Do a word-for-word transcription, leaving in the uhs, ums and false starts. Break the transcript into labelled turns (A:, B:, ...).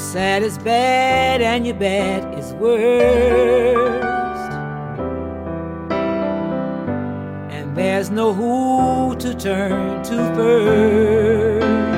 A: sad is bad and your bad is worst, and there's no who to turn to first.